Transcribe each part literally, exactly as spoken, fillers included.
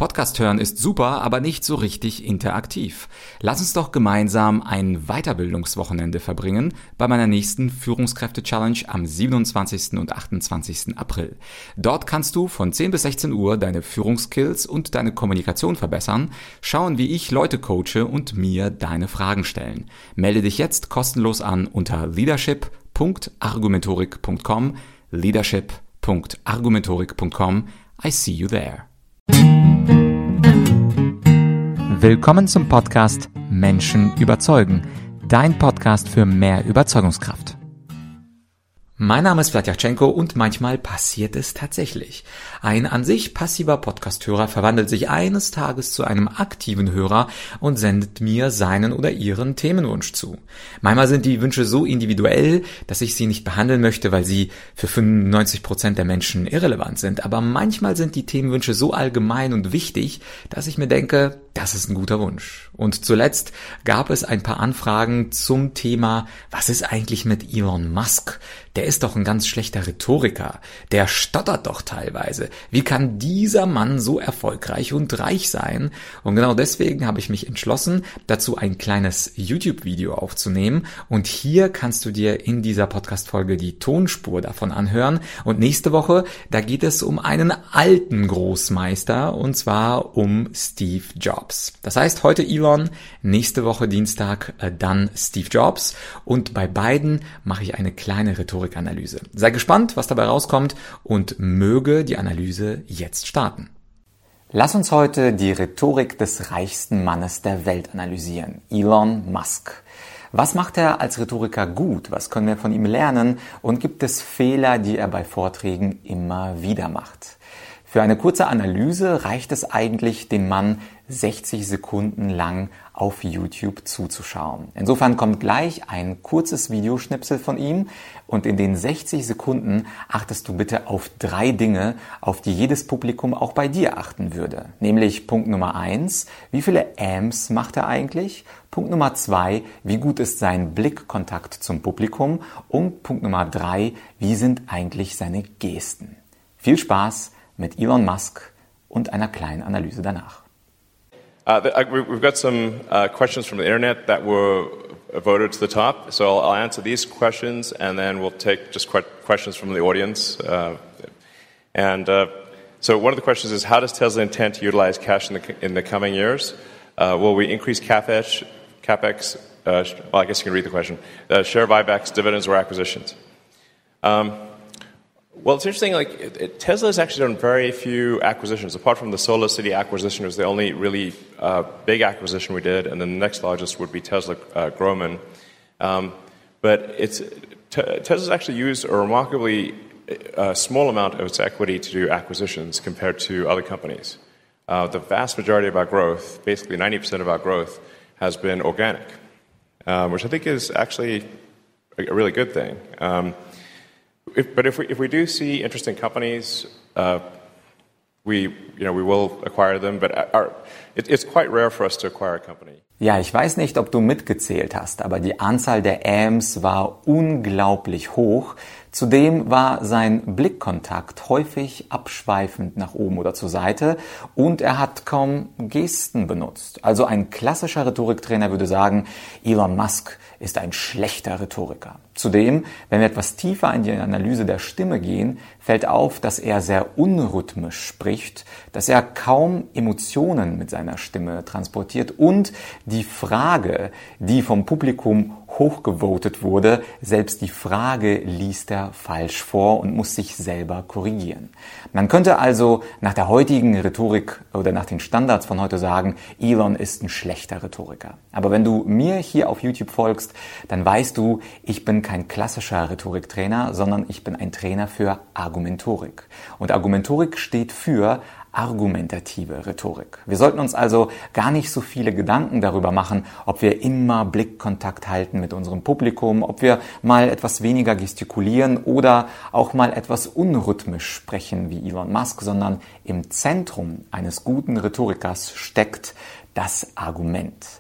Podcast hören ist super, aber nicht so richtig interaktiv. Lass uns doch gemeinsam ein Weiterbildungswochenende verbringen bei meiner nächsten Führungskräfte-Challenge am siebenundzwanzigsten und achtundzwanzigsten April. Dort kannst du von zehn bis sechzehn Uhr deine Führungsskills und deine Kommunikation verbessern, schauen, wie ich Leute coache und mir deine Fragen stellen. Melde dich jetzt kostenlos an unter leadership punkt argumentorik punkt com, leadership punkt argumentorik punkt com. I see you there. Willkommen zum Podcast Menschen überzeugen, dein Podcast für mehr Überzeugungskraft. Mein Name ist Vladyachenko und manchmal passiert es tatsächlich. Ein an sich passiver Podcasthörer verwandelt sich eines Tages zu einem aktiven Hörer und sendet mir seinen oder ihren Themenwunsch zu. Manchmal sind die Wünsche so individuell, dass ich sie nicht behandeln möchte, weil sie für fünfundneunzig Prozent der Menschen irrelevant sind. Aber manchmal sind die Themenwünsche so allgemein und wichtig, dass ich mir denke, das ist ein guter Wunsch. Und zuletzt gab es ein paar Anfragen zum Thema, was ist eigentlich mit Elon Musk? Der ist doch ein ganz schlechter Rhetoriker. Der stottert doch teilweise. Wie kann dieser Mann so erfolgreich und reich sein? Und genau deswegen habe ich mich entschlossen, dazu ein kleines YouTube-Video aufzunehmen. Und hier kannst du dir in dieser Podcast-Folge die Tonspur davon anhören. Und nächste Woche, da geht es um einen alten Großmeister, und zwar um Steve Jobs. Das heißt, heute Elon, nächste Woche Dienstag äh, dann Steve Jobs. Und bei beiden mache ich eine kleine Rhetorikanalyse. Sei gespannt, was dabei rauskommt und möge die Analyse jetzt starten. Lass uns heute die Rhetorik des reichsten Mannes der Welt analysieren, Elon Musk. Was macht er als Rhetoriker gut? Was können wir von ihm lernen? Und gibt es Fehler, die er bei Vorträgen immer wieder macht? Für eine kurze Analyse reicht es eigentlich, den Mann sechzig Sekunden lang auf YouTube zuzuschauen. Insofern kommt gleich ein kurzes Videoschnipsel von ihm und in den sechzig Sekunden achtest du bitte auf drei Dinge, auf die jedes Publikum auch bei dir achten würde. Nämlich Punkt Nummer eins, wie viele Ams macht er eigentlich? Punkt Nummer zwei, wie gut ist sein Blickkontakt zum Publikum? Und Punkt Nummer drei, wie sind eigentlich seine Gesten? Viel Spaß mit Elon Musk und einer kleinen Analyse danach. Uh, we've got some uh, questions from the internet that were voted to the top, so I'll, I'll answer these questions and then we'll take just que- questions from the audience. Uh, and uh, so one of the questions is, how does Tesla intend to utilize cash in the, in the coming years? Uh, will we increase CapEx, CapEx uh, well, I guess you can read the question, uh, share buybacks, dividends, or acquisitions? Um, Well, it's interesting, like, it, it, Tesla has actually done very few acquisitions. Apart from the Solar City acquisition, it was the only really uh, big acquisition we did, and then the next largest would be Tesla uh, Grohmann. Um, but it's, te- Tesla's actually used a remarkably uh, small amount of its equity to do acquisitions compared to other companies. Uh, the vast majority of our growth, basically ninety percent of our growth, has been organic, um, which I think is actually a, a really good thing. Um, If, but if we if we do see interesting companies, uh, we you know we will acquire them. But our, it, it's quite rare for us to acquire a company. Ja, ich weiß nicht, ob du mitgezählt hast, aber die Anzahl der Ams war unglaublich hoch. Zudem war sein Blickkontakt häufig abschweifend nach oben oder zur Seite und er hat kaum Gesten benutzt. Also ein klassischer Rhetoriktrainer würde sagen, Elon Musk ist ein schlechter Rhetoriker. Zudem, wenn wir etwas tiefer in die Analyse der Stimme gehen, fällt auf, dass er sehr unrhythmisch spricht, dass er kaum Emotionen mit seiner Stimme transportiert und die Frage, die vom Publikum hochgevotet wurde, selbst die Frage liest er falsch vor und muss sich selber korrigieren. Man könnte also nach der heutigen Rhetorik oder nach den Standards von heute sagen, Elon ist ein schlechter Rhetoriker. Aber wenn du mir hier auf YouTube folgst, dann weißt du, ich bin kein klassischer Rhetoriktrainer, sondern ich bin ein Trainer für Argumentorik. Und Argumentorik steht für argumentative Rhetorik. Wir sollten uns also gar nicht so viele Gedanken darüber machen, ob wir immer Blickkontakt halten mit unserem Publikum, ob wir mal etwas weniger gestikulieren oder auch mal etwas unrhythmisch sprechen wie Elon Musk, sondern im Zentrum eines guten Rhetorikers steckt das Argument.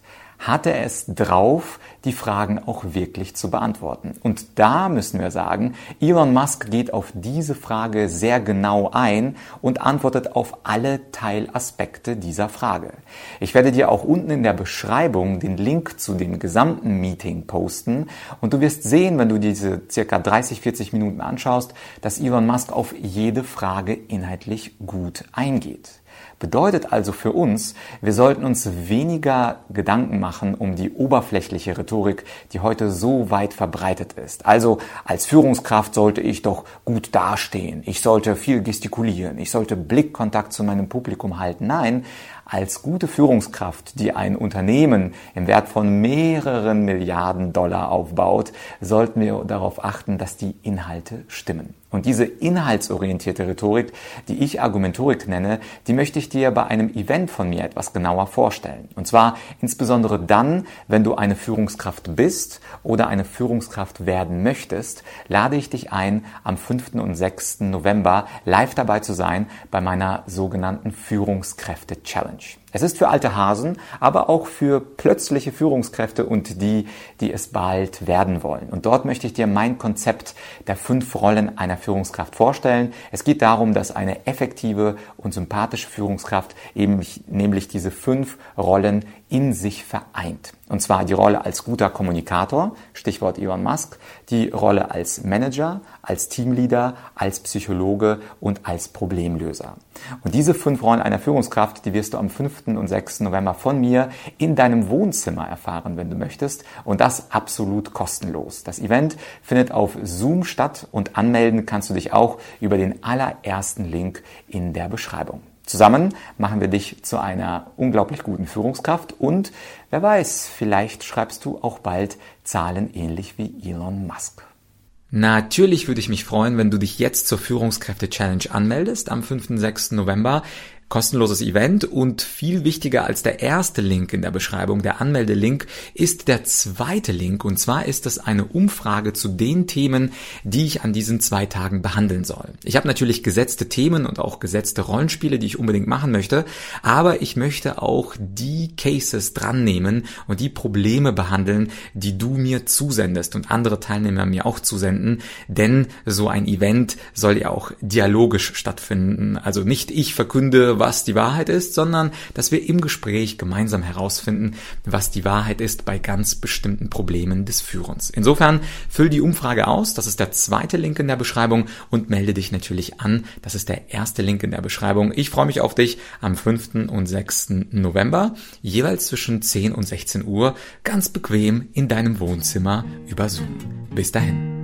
hat er es drauf, die Fragen auch wirklich zu beantworten? Und da müssen wir sagen, Elon Musk geht auf diese Frage sehr genau ein und antwortet auf alle Teilaspekte dieser Frage. Ich werde dir auch unten in der Beschreibung den Link zu dem gesamten Meeting posten und du wirst sehen, wenn du diese circa dreißig, vierzig Minuten anschaust, dass Elon Musk auf jede Frage inhaltlich gut eingeht. Bedeutet also für uns, wir sollten uns weniger Gedanken machen um die oberflächliche Rhetorik, die heute so weit verbreitet ist. Also als Führungskraft sollte ich doch gut dastehen, ich sollte viel gestikulieren, ich sollte Blickkontakt zu meinem Publikum halten. Nein, als gute Führungskraft, die ein Unternehmen im Wert von mehreren Milliarden Dollar aufbaut, sollten wir darauf achten, dass die Inhalte stimmen. Und diese inhaltsorientierte Rhetorik, die ich Argumentorik nenne, die möchte ich dir bei einem Event von mir etwas genauer vorstellen. Und zwar insbesondere dann, wenn du eine Führungskraft bist oder eine Führungskraft werden möchtest, lade ich dich ein, am fünften und sechsten November live dabei zu sein bei meiner sogenannten Führungskräfte-Challenge. Es ist für alte Hasen, aber auch für plötzliche Führungskräfte und die, die es bald werden wollen. Und dort möchte ich dir mein Konzept der fünf Rollen einer Führungskraft vorstellen. Es geht darum, dass eine effektive und sympathische Führungskraft eben nämlich diese fünf Rollen in sich vereint. Und zwar die Rolle als guter Kommunikator, Stichwort Elon Musk, die Rolle als Manager, als Teamleader, als Psychologe und als Problemlöser. Und diese fünf Rollen einer Führungskraft, die wirst du am fünften und sechsten November von mir in deinem Wohnzimmer erfahren, wenn du möchtest. Und das absolut kostenlos. Das Event findet auf Zoom statt und anmelden kannst du dich auch über den allerersten Link in der Beschreibung. Zusammen machen wir dich zu einer unglaublich guten Führungskraft und wer weiß, vielleicht schreibst du auch bald Zahlen ähnlich wie Elon Musk. Natürlich würde ich mich freuen, wenn du dich jetzt zur Führungskräfte-Challenge anmeldest am fünften und sechsten November. Kostenloses Event und viel wichtiger als der erste Link in der Beschreibung, der Anmeldelink, ist der zweite Link. Und zwar ist es eine Umfrage zu den Themen, die ich an diesen zwei Tagen behandeln soll. Ich habe natürlich gesetzte Themen und auch gesetzte Rollenspiele, die ich unbedingt machen möchte, aber ich möchte auch die Cases dran nehmen und die Probleme behandeln, die du mir zusendest und andere Teilnehmer mir auch zusenden, denn so ein Event soll ja auch dialogisch stattfinden. Also nicht ich verkünde, was die Wahrheit ist, sondern dass wir im Gespräch gemeinsam herausfinden, was die Wahrheit ist bei ganz bestimmten Problemen des Führens. Insofern füll die Umfrage aus, das ist der zweite Link in der Beschreibung und melde dich natürlich an, das ist der erste Link in der Beschreibung. Ich freue mich auf dich am fünften und sechsten November, jeweils zwischen zehn und sechzehn Uhr, ganz bequem in deinem Wohnzimmer über Zoom. Bis dahin.